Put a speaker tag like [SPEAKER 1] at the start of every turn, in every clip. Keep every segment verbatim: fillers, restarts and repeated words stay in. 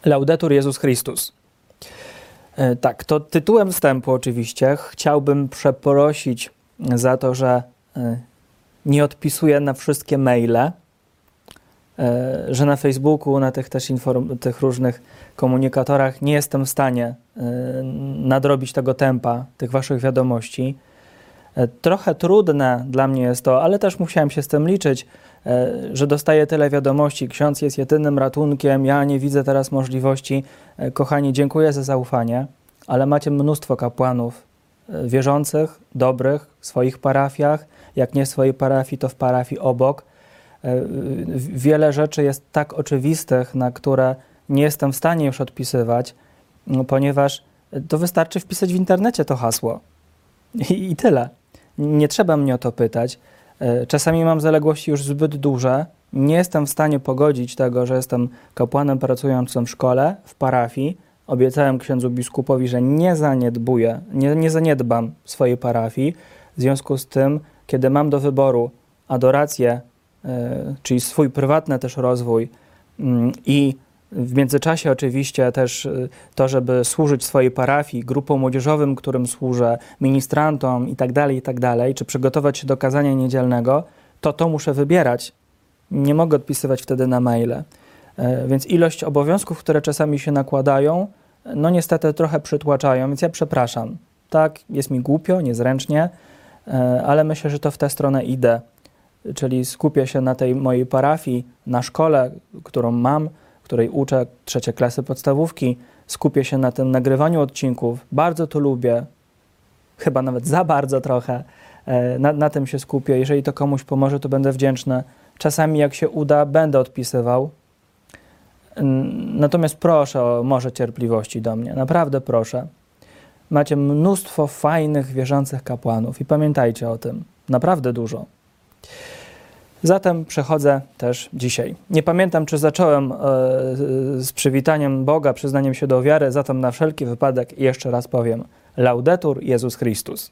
[SPEAKER 1] Laudetur Jezus Chrystus. E, tak, to tytułem wstępu oczywiście chciałbym przeprosić za to, że e, nie odpisuję na wszystkie maile, e, że na Facebooku, na tych też inform- tych różnych komunikatorach nie jestem w stanie e, nadrobić tego tempa, tych waszych wiadomości. E, trochę trudne dla mnie jest to, ale też musiałem się z tym liczyć, e, że dostaję tyle wiadomości. Ksiądz jest jedynym ratunkiem, ja nie widzę teraz możliwości. E, kochani, dziękuję za zaufanie, ale macie mnóstwo kapłanów e, wierzących, dobrych w swoich parafiach. Jak nie w swojej parafii, to w parafii obok. E, wiele rzeczy jest tak oczywistych, na które nie jestem w stanie już odpisywać, no, ponieważ to wystarczy wpisać w internecie to hasło. I, I tyle. Nie trzeba mnie o to pytać. Czasami mam zaległości już zbyt duże. Nie jestem w stanie pogodzić tego, że jestem kapłanem pracującym w szkole, w parafii. Obiecałem księdzu biskupowi, że nie zaniedbuję, nie, nie zaniedbam swojej parafii. W związku z tym, kiedy mam do wyboru adorację, yy, czyli swój prywatny też rozwój yy, i w międzyczasie oczywiście też to, żeby służyć swojej parafii, grupom młodzieżowym, którym służę, ministrantom i tak dalej, i tak dalej, czy przygotować się do kazania niedzielnego, to to muszę wybierać. Nie mogę odpisywać wtedy na maile. Więc ilość obowiązków, które czasami się nakładają, no niestety trochę przytłaczają, więc ja przepraszam. Tak, jest mi głupio, niezręcznie, ale myślę, że to w tę stronę idę. Czyli skupię się na tej mojej parafii, na szkole, którą mam, której uczę, trzecie klasy podstawówki, skupię się na tym nagrywaniu odcinków. Bardzo to lubię, chyba nawet za bardzo trochę. Na, na tym się skupię. Jeżeli to komuś pomoże, to będę wdzięczny. Czasami jak się uda, będę odpisywał. Natomiast proszę o może cierpliwości do mnie. Naprawdę proszę. Macie mnóstwo fajnych, wierzących kapłanów i pamiętajcie o tym. Naprawdę dużo. Zatem przechodzę też dzisiaj. Nie pamiętam, czy zacząłem e, z przywitaniem Boga, przyznaniem się do wiary, zatem na wszelki wypadek jeszcze raz powiem Laudetur Jezus Chrystus.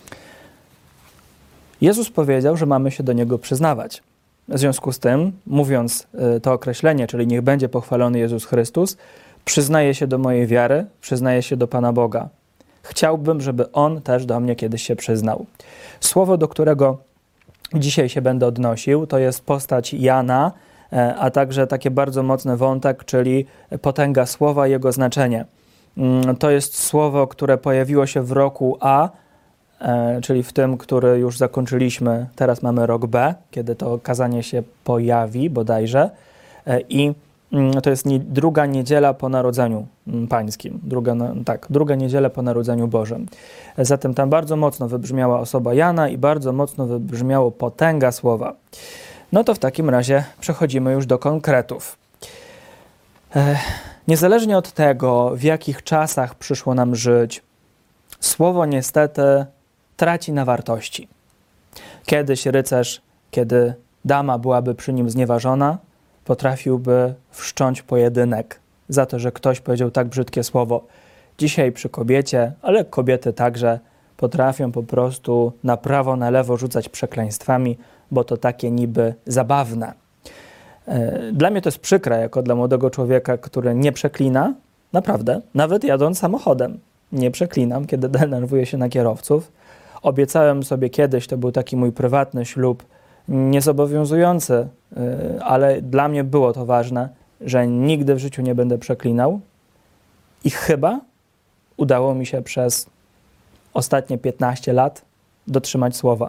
[SPEAKER 1] Jezus powiedział, że mamy się do Niego przyznawać. W związku z tym, mówiąc e, to określenie, czyli niech będzie pochwalony Jezus Chrystus, przyznaję się do mojej wiary, przyznaję się do Pana Boga. Chciałbym, żeby On też do mnie kiedyś się przyznał. Słowo, do którego dzisiaj się będę odnosił, to jest postać Jana, a także taki bardzo mocny wątek, czyli potęga słowa i jego znaczenie. To jest słowo, które pojawiło się w roku A, czyli w tym, który już zakończyliśmy. Teraz mamy rok B, kiedy to kazanie się pojawi bodajże. I to jest nie, druga niedziela po Narodzeniu Pańskim. Druga, tak, druga niedziela po Narodzeniu Bożym. Zatem tam bardzo mocno wybrzmiała osoba Jana i bardzo mocno wybrzmiało potęga słowa. No to w takim razie przechodzimy już do konkretów. E, niezależnie od tego, w jakich czasach przyszło nam żyć, słowo niestety traci na wartości. Kiedyś rycerz, kiedy dama byłaby przy nim znieważona, potrafiłby wszcząć pojedynek za to, że ktoś powiedział tak brzydkie słowo. Dzisiaj przy kobiecie, ale kobiety także potrafią po prostu na prawo, na lewo rzucać przekleństwami, bo to takie niby zabawne. Dla mnie to jest przykre, jako dla młodego człowieka, który nie przeklina, naprawdę, nawet jadąc samochodem. Nie przeklinam, kiedy denerwuję się na kierowców. Obiecałem sobie kiedyś, to był taki mój prywatny ślub, niezobowiązujący, ale dla mnie było to ważne, że nigdy w życiu nie będę przeklinał i chyba udało mi się przez ostatnie piętnaście lat dotrzymać słowa.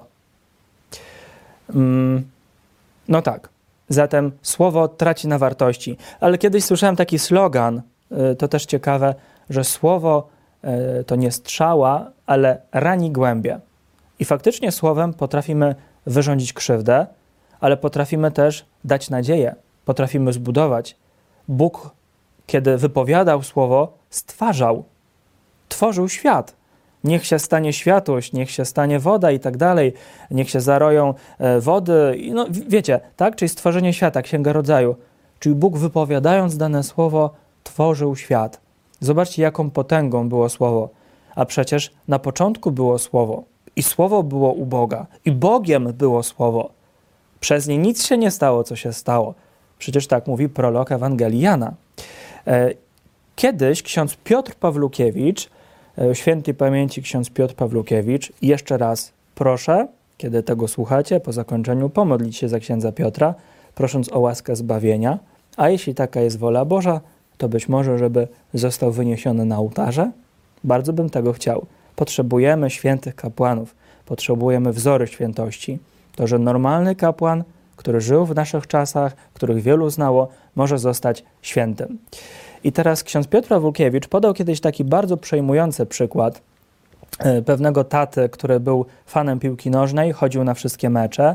[SPEAKER 1] No tak, zatem słowo traci na wartości, ale kiedyś słyszałem taki slogan, to też ciekawe, że słowo to nie strzała, ale rani głębie. I faktycznie słowem potrafimy wyrządzić krzywdę, ale potrafimy też dać nadzieję, potrafimy zbudować. Bóg, kiedy wypowiadał słowo, stwarzał, tworzył świat. Niech się stanie światłość, niech się stanie woda i tak dalej, niech się zaroją wody, no wiecie, tak? Czyli stworzenie świata, Księga Rodzaju. Czyli Bóg, wypowiadając dane słowo, tworzył świat. Zobaczcie, jaką potęgą było słowo. A przecież na początku było słowo. I słowo było u Boga. I Bogiem było słowo. Przez nie nic się nie stało, co się stało. Przecież tak mówi prolog Ewangelii Jana. Kiedyś ksiądz Piotr Pawlukiewicz, świętej pamięci ksiądz Piotr Pawlukiewicz, jeszcze raz proszę, kiedy tego słuchacie, po zakończeniu pomodlić się za księdza Piotra, prosząc o łaskę zbawienia, a jeśli taka jest wola Boża, to być może, żeby został wyniesiony na ołtarze. Bardzo bym tego chciał. Potrzebujemy świętych kapłanów, potrzebujemy wzory świętości. To, że normalny kapłan, który żył w naszych czasach, których wielu znało, może zostać świętym. I teraz ksiądz Piotr Pawlukiewicz podał kiedyś taki bardzo przejmujący przykład pewnego taty, który był fanem piłki nożnej, chodził na wszystkie mecze.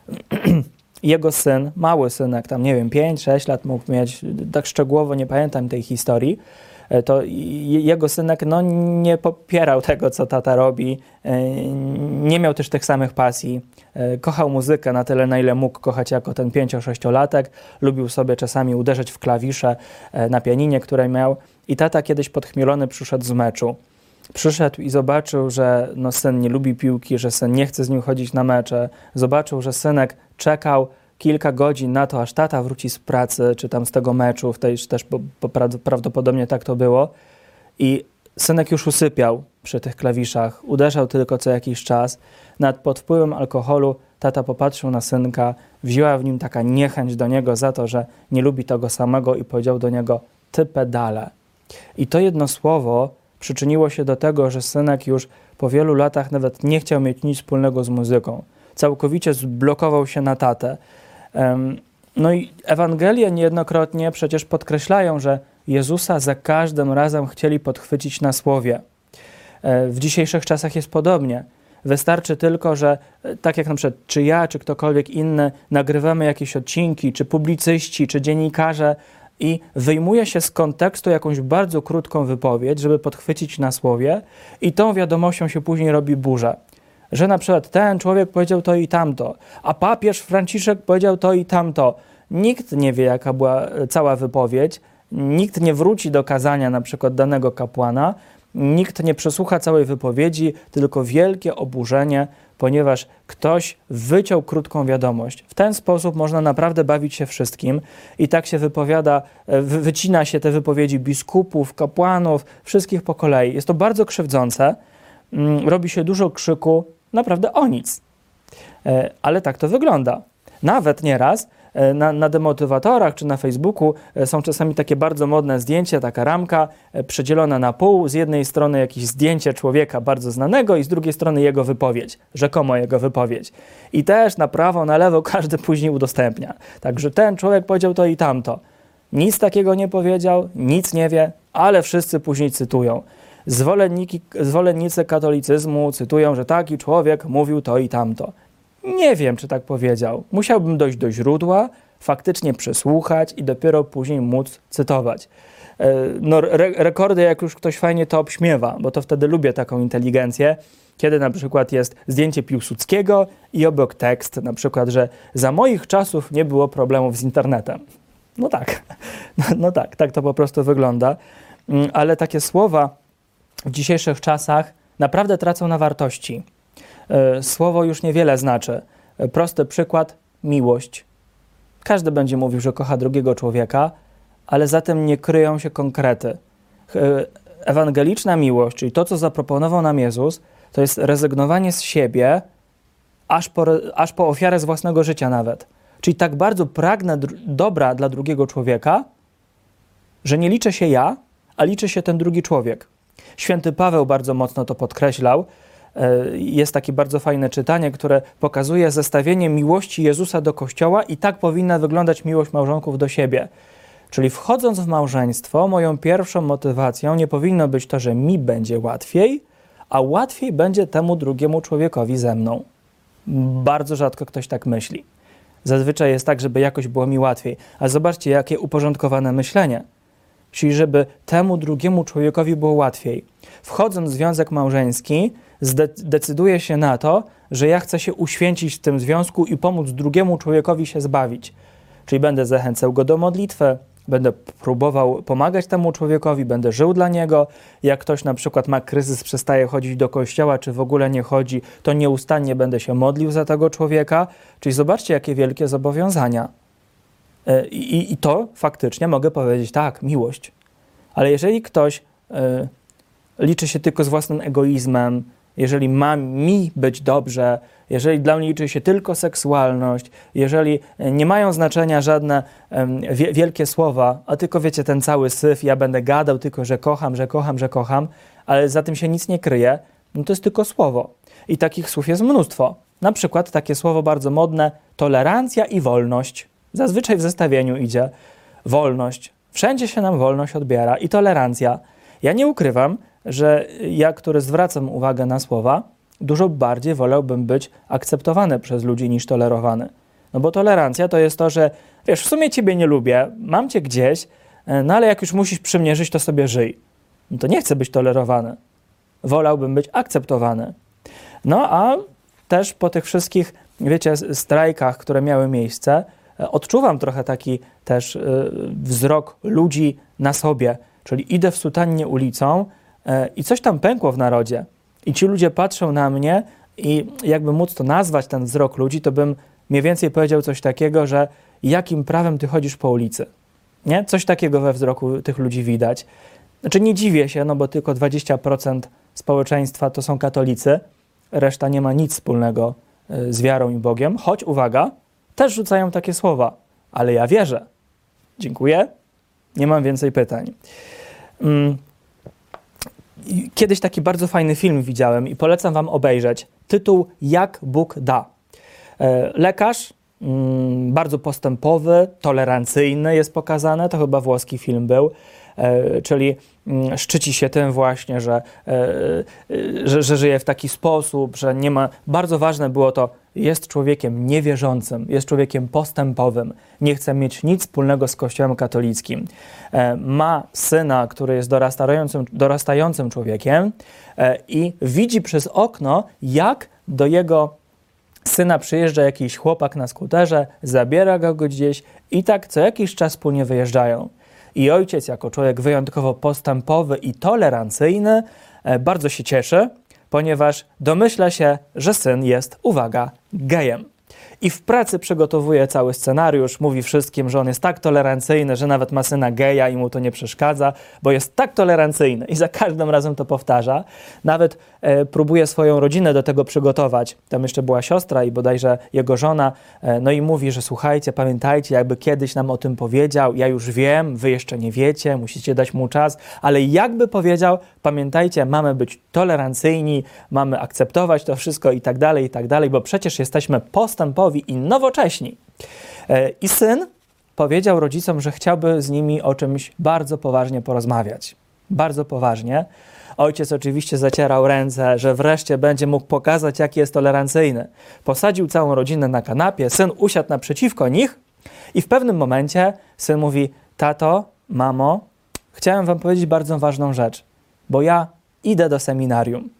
[SPEAKER 1] Jego syn, mały synek, tam nie wiem, pięć sześć lat mógł mieć, tak szczegółowo nie pamiętam tej historii, to jego synek no, nie popierał tego, co tata robi, nie miał też tych samych pasji. Kochał muzykę na tyle, na ile mógł kochać jako ten pięcio-sześciolatek. Lubił sobie czasami uderzać w klawisze na pianinie, które miał. I tata kiedyś podchmielony przyszedł z meczu. Przyszedł i zobaczył, że no, syn nie lubi piłki, że syn nie chce z nim chodzić na mecze. Zobaczył, że synek czekał kilka godzin na to, aż tata wróci z pracy, czy tam z tego meczu, w tej, też bo, bo prawdopodobnie tak to było. I synek już usypiał przy tych klawiszach, uderzał tylko co jakiś czas. Nad pod wpływem alkoholu tata popatrzył na synka, wzięła w nim taka niechęć do niego za to, że nie lubi tego samego i powiedział do niego: ty pedale. I to jedno słowo przyczyniło się do tego, że synek już po wielu latach nawet nie chciał mieć nic wspólnego z muzyką. Całkowicie zblokował się na tatę. No i Ewangelie niejednokrotnie przecież podkreślają, że Jezusa za każdym razem chcieli podchwycić na słowie. W dzisiejszych czasach jest podobnie. Wystarczy tylko, że tak jak na przykład czy ja, czy ktokolwiek inny nagrywamy jakieś odcinki, czy publicyści, czy dziennikarze i wyjmuje się z kontekstu jakąś bardzo krótką wypowiedź, żeby podchwycić na słowie i tą wiadomością się później robi burza. Że na przykład ten człowiek powiedział to i tamto, a papież Franciszek powiedział to i tamto. Nikt nie wie, jaka była cała wypowiedź, nikt nie wróci do kazania na przykład danego kapłana, nikt nie przesłucha całej wypowiedzi, tylko wielkie oburzenie, ponieważ ktoś wyciął krótką wiadomość. W ten sposób można naprawdę bawić się wszystkim i tak się wypowiada, wycina się te wypowiedzi biskupów, kapłanów, wszystkich po kolei. Jest to bardzo krzywdzące, robi się dużo krzyku, naprawdę o nic. Ale tak to wygląda. Nawet nieraz na, na demotywatorach czy na Facebooku są czasami takie bardzo modne zdjęcia, taka ramka przedzielona na pół. Z jednej strony jakieś zdjęcie człowieka bardzo znanego i z drugiej strony jego wypowiedź, rzekomo jego wypowiedź. I też na prawo, na lewo każdy później udostępnia. Także ten człowiek powiedział to i tamto. Nic takiego nie powiedział, nic nie wie, ale wszyscy później cytują. Zwolenniki, zwolennicy katolicyzmu cytują, że taki człowiek mówił to i tamto. Nie wiem, czy tak powiedział. Musiałbym dojść do źródła, faktycznie przesłuchać i dopiero później móc cytować. No, re rekordy, jak już ktoś fajnie to obśmiewa, bo to wtedy lubię taką inteligencję, kiedy na przykład jest zdjęcie Piłsudskiego i obok tekst, na przykład, że za moich czasów nie było problemów z internetem. No tak, no, no tak, tak to po prostu wygląda. Ale takie słowa w dzisiejszych czasach naprawdę tracą na wartości. Słowo już niewiele znaczy. Prosty przykład, miłość. Każdy będzie mówił, że kocha drugiego człowieka, ale za tym nie kryją się konkrety. Ewangeliczna miłość, czyli to, co zaproponował nam Jezus, to jest rezygnowanie z siebie, aż po, aż po ofiarę z własnego życia nawet. Czyli tak bardzo pragnę dobra dla drugiego człowieka, że nie liczę się ja, a liczy się ten drugi człowiek. Święty Paweł bardzo mocno to podkreślał. Jest takie bardzo fajne czytanie, które pokazuje zestawienie miłości Jezusa do Kościoła i tak powinna wyglądać miłość małżonków do siebie. Czyli wchodząc w małżeństwo, moją pierwszą motywacją nie powinno być to, że mi będzie łatwiej, a łatwiej będzie temu drugiemu człowiekowi ze mną. Bardzo rzadko ktoś tak myśli. Zazwyczaj jest tak, żeby jakoś było mi łatwiej. A zobaczcie, jakie uporządkowane myślenie. Czyli żeby temu drugiemu człowiekowi było łatwiej. Wchodząc w związek małżeński, zdecyduję się na to, że ja chcę się uświęcić w tym związku i pomóc drugiemu człowiekowi się zbawić. Czyli będę zachęcał go do modlitwy, będę próbował pomagać temu człowiekowi, będę żył dla niego. Jak ktoś na przykład ma kryzys, przestaje chodzić do kościoła, czy w ogóle nie chodzi, to nieustannie będę się modlił za tego człowieka. Czyli zobaczcie, jakie wielkie zobowiązania. I, i to faktycznie mogę powiedzieć tak, miłość. Ale jeżeli ktoś y, liczy się tylko z własnym egoizmem, jeżeli ma mi być dobrze, jeżeli dla mnie liczy się tylko seksualność, jeżeli nie mają znaczenia żadne um, wie, wielkie słowa, a tylko wiecie, ten cały syf, ja będę gadał tylko, że kocham, że kocham, że kocham, ale za tym się nic nie kryje, no to jest tylko słowo. I takich słów jest mnóstwo. Na przykład takie słowo bardzo modne, tolerancja i wolność. Zazwyczaj w zestawieniu idzie wolność. Wszędzie się nam wolność odbiera i tolerancja. Ja nie ukrywam, że ja, który zwracam uwagę na słowa, dużo bardziej wolałbym być akceptowany przez ludzi niż tolerowany. No bo tolerancja to jest to, że wiesz, w sumie ciebie nie lubię, mam cię gdzieś, no ale jak już musisz przy mnie żyć, to sobie żyj. No to nie chcę być tolerowany. Wolałbym być akceptowany. No a też po tych wszystkich, wiecie, strajkach, które miały miejsce, odczuwam trochę taki też y, wzrok ludzi na sobie. Czyli idę w sutannie ulicą y, i coś tam pękło w narodzie. I ci ludzie patrzą na mnie i jakby móc to nazwać, ten wzrok ludzi, to bym mniej więcej powiedział coś takiego, że jakim prawem ty chodzisz po ulicy? Nie? Coś takiego we wzroku tych ludzi widać. Znaczy nie dziwię się, no bo tylko dwadzieścia procent społeczeństwa to są katolicy, reszta nie ma nic wspólnego z wiarą i Bogiem, choć uwaga, też rzucają takie słowa, ale ja wierzę. Dziękuję, nie mam więcej pytań. Kiedyś taki bardzo fajny film widziałem i polecam wam obejrzeć. Tytuł Jak Bóg da. Lekarz, bardzo postępowy, tolerancyjny jest pokazane, to chyba włoski film był, czyli szczyci się tym właśnie, że, że, że żyje w taki sposób, że nie ma... Bardzo ważne było to, jest człowiekiem niewierzącym, jest człowiekiem postępowym, nie chce mieć nic wspólnego z Kościołem katolickim. Ma syna, który jest dorastającym, dorastającym człowiekiem i widzi przez okno, jak do jego syna przyjeżdża jakiś chłopak na skuterze, zabiera go gdzieś i tak co jakiś czas wspólnie wyjeżdżają. I ojciec, jako człowiek wyjątkowo postępowy i tolerancyjny, bardzo się cieszy, ponieważ domyśla się, że syn jest, uwaga, gejem. I w pracy przygotowuje cały scenariusz, mówi wszystkim, że on jest tak tolerancyjny, że nawet ma syna geja i mu to nie przeszkadza, bo jest tak tolerancyjny i za każdym razem to powtarza. Nawet e, próbuje swoją rodzinę do tego przygotować. Tam jeszcze była siostra i bodajże jego żona, e, no i mówi, że słuchajcie, pamiętajcie, jakby kiedyś nam o tym powiedział, ja już wiem, wy jeszcze nie wiecie, musicie dać mu czas, ale jakby powiedział, pamiętajcie, mamy być tolerancyjni, mamy akceptować to wszystko i tak dalej, i tak dalej, bo przecież jesteśmy postępowi i nowocześni. I syn powiedział rodzicom, że chciałby z nimi o czymś bardzo poważnie porozmawiać. Bardzo poważnie. Ojciec oczywiście zacierał ręce, że wreszcie będzie mógł pokazać, jaki jest tolerancyjny. Posadził całą rodzinę na kanapie, syn usiadł naprzeciwko nich i w pewnym momencie syn mówi: tato, mamo, chciałem wam powiedzieć bardzo ważną rzecz, bo ja idę do seminarium.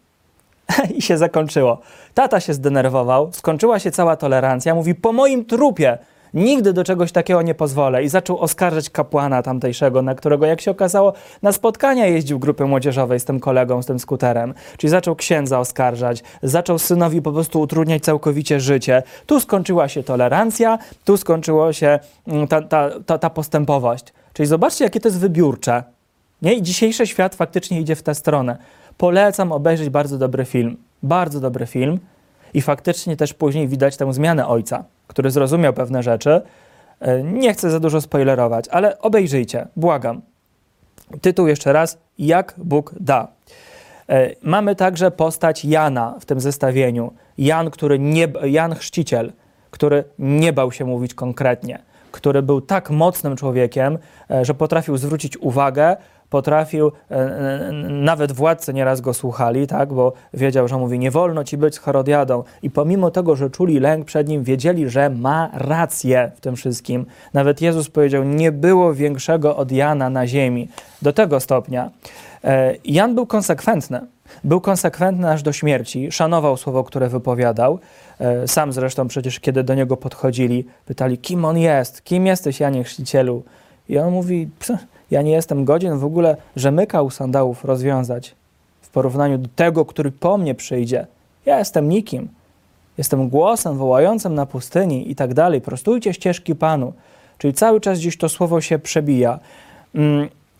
[SPEAKER 1] I się zakończyło. Tata się zdenerwował, skończyła się cała tolerancja, mówi: po moim trupie nigdy do czegoś takiego nie pozwolę. I zaczął oskarżać kapłana tamtejszego, na którego, jak się okazało, na spotkania jeździł grupy młodzieżowej z tym kolegą, z tym skuterem. Czyli zaczął księdza oskarżać, zaczął synowi po prostu utrudniać całkowicie życie. Tu skończyła się tolerancja, tu skończyła się ta, ta, ta, ta postępowość. Czyli zobaczcie, jakie to jest wybiórcze. Nie? I dzisiejszy świat faktycznie idzie w tę stronę. Polecam obejrzeć bardzo dobry film. Bardzo dobry film. I faktycznie też później widać tę zmianę ojca, który zrozumiał pewne rzeczy. Nie chcę za dużo spoilerować, ale obejrzyjcie, błagam. Tytuł jeszcze raz: Jak Bóg da. Mamy także postać Jana w tym zestawieniu. Jan, który nie, Jan Chrzciciel, który nie bał się mówić konkretnie, który był tak mocnym człowiekiem, że potrafił zwrócić uwagę, potrafił, e, nawet władcy nieraz go słuchali, tak, bo wiedział, że mówi: nie wolno ci być z Herodiadą. I pomimo tego, że czuli lęk przed nim, wiedzieli, że ma rację w tym wszystkim. Nawet Jezus powiedział: nie było większego od Jana na ziemi. Do tego stopnia. E, Jan był konsekwentny. Był konsekwentny aż do śmierci. Szanował słowo, które wypowiadał. E, sam zresztą przecież, kiedy do niego podchodzili, pytali: kim on jest? Kim jesteś, Janie Chrzcicielu? I on mówi: ja nie jestem godzien w ogóle rzemyka sandałów rozwiązać w porównaniu do tego, który po mnie przyjdzie. Ja jestem nikim. Jestem głosem wołającym na pustyni i tak dalej. Prostujcie ścieżki Panu. Czyli cały czas gdzieś to słowo się przebija.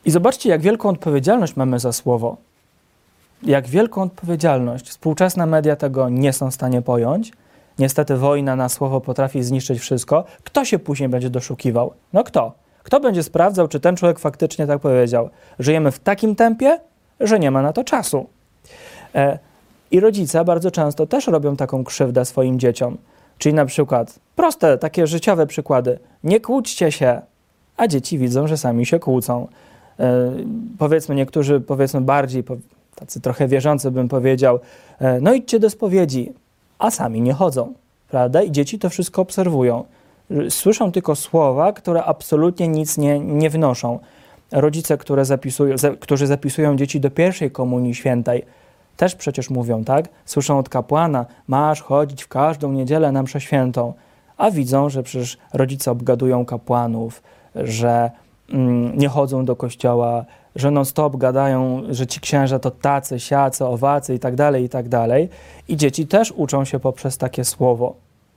[SPEAKER 1] I zobaczcie, jak wielką odpowiedzialność mamy za słowo. Jak wielką odpowiedzialność. Współczesne media tego nie są w stanie pojąć. Niestety wojna na słowo potrafi zniszczyć wszystko. Kto się później będzie doszukiwał? No kto? Kto będzie sprawdzał, czy ten człowiek faktycznie tak powiedział? Żyjemy w takim tempie, że nie ma na to czasu. E, I rodzice bardzo często też robią taką krzywdę swoim dzieciom. Czyli na przykład proste, takie życiowe przykłady. Nie kłóćcie się, a dzieci widzą, że sami się kłócą. E, powiedzmy, niektórzy powiedzmy bardziej, tacy trochę wierzący bym powiedział, e, no idźcie do spowiedzi, a sami nie chodzą, prawda? I dzieci to wszystko obserwują. Słyszą tylko słowa, które absolutnie nic nie, nie wnoszą. Rodzice, które zapisują, za, którzy zapisują dzieci do pierwszej komunii świętej, też przecież mówią, tak? Słyszą od kapłana, masz chodzić w każdą niedzielę na mszę świętą, a widzą, że przecież rodzice obgadują kapłanów, że mm, nie chodzą do kościoła, że non-stop gadają, że ci księża to tacy, siacy, owacy i tak dalej, i tak dalej. I dzieci też uczą się poprzez takie słowo.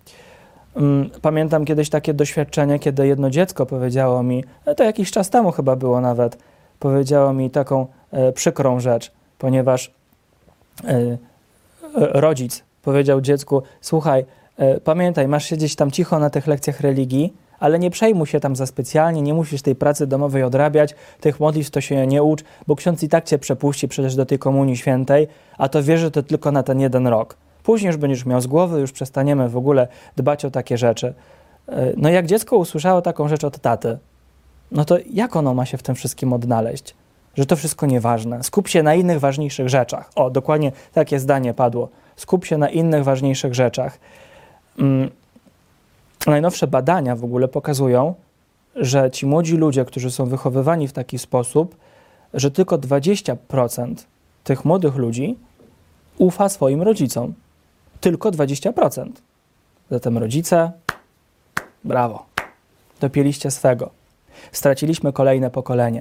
[SPEAKER 1] Pamiętam kiedyś takie doświadczenie, kiedy jedno dziecko powiedziało mi, to jakiś czas temu chyba było nawet, powiedziało mi taką e, przykrą rzecz, ponieważ e, rodzic powiedział dziecku, słuchaj, e, pamiętaj, masz siedzieć tam cicho na tych lekcjach religii, ale nie przejmuj się tam za specjalnie, nie musisz tej pracy domowej odrabiać, tych modlitw to się nie ucz, bo ksiądz i tak cię przepuści przecież do tej komunii świętej, a to wiesz, że to tylko na ten jeden rok. Później już będziesz miał z głowy, już przestaniemy w ogóle dbać o takie rzeczy. No jak dziecko usłyszało taką rzecz od taty, no to jak ono ma się w tym wszystkim odnaleźć? Że to wszystko nieważne. Skup się na innych ważniejszych rzeczach. O, dokładnie takie zdanie padło. Skup się na innych ważniejszych rzeczach. Hmm. Najnowsze badania w ogóle pokazują, że ci młodzi ludzie, którzy są wychowywani w taki sposób, że tylko dwadzieścia procent tych młodych ludzi ufa swoim rodzicom. Tylko dwadzieścia procent. Zatem rodzice, brawo, dopięliście swego. Straciliśmy kolejne pokolenie.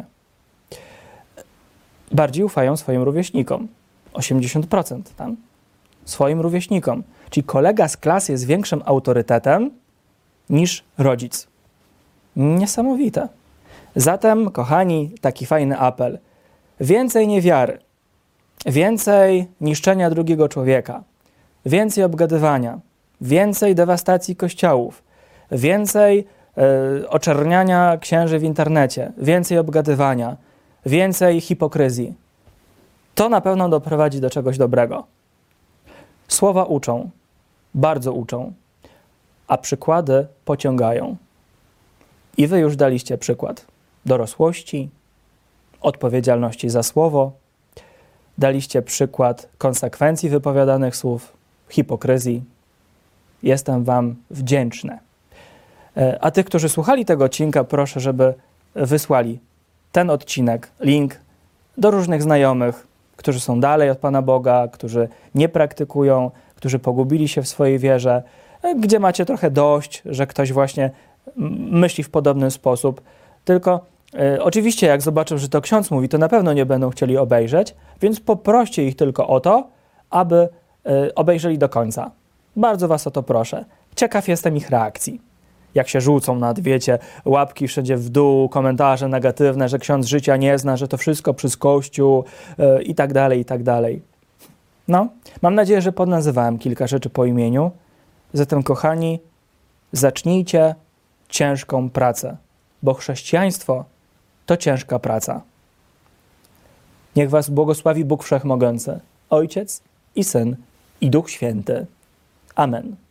[SPEAKER 1] Bardziej ufają swoim rówieśnikom. osiemdziesiąt procent tam. Swoim rówieśnikom. Czyli kolega z klasy jest większym autorytetem niż rodzic. Niesamowite. Zatem, kochani, taki fajny apel. Więcej niewiary. Więcej niszczenia drugiego człowieka. Więcej obgadywania. Więcej dewastacji kościołów. Więcej y, oczerniania księży w internecie. Więcej obgadywania. Więcej hipokryzji. To na pewno doprowadzi do czegoś dobrego. Słowa uczą. Bardzo uczą. A przykłady pociągają. I wy już daliście przykład dorosłości, odpowiedzialności za słowo, daliście przykład konsekwencji wypowiadanych słów, hipokryzji. Jestem wam wdzięczny. A tych, którzy słuchali tego odcinka, proszę, żeby wysłali ten odcinek, link do różnych znajomych, którzy są dalej od Pana Boga, którzy nie praktykują, którzy pogubili się w swojej wierze, gdzie macie trochę dość, że ktoś właśnie myśli w podobny sposób. Tylko y, oczywiście jak zobaczą, że to ksiądz mówi, to na pewno nie będą chcieli obejrzeć, więc poproście ich tylko o to, aby y, obejrzeli do końca. Bardzo was o to proszę. Ciekaw jestem ich reakcji. Jak się rzucą nad, wiecie, łapki wszędzie w dół, komentarze negatywne, że ksiądz życia nie zna, że to wszystko przez Kościół y, i tak dalej, i tak dalej. No, mam nadzieję, że podnazywałem kilka rzeczy po imieniu. Zatem, kochani, zacznijcie ciężką pracę, bo chrześcijaństwo to ciężka praca. Niech was błogosławi Bóg Wszechmogący, Ojciec i Syn i Duch Święty. Amen.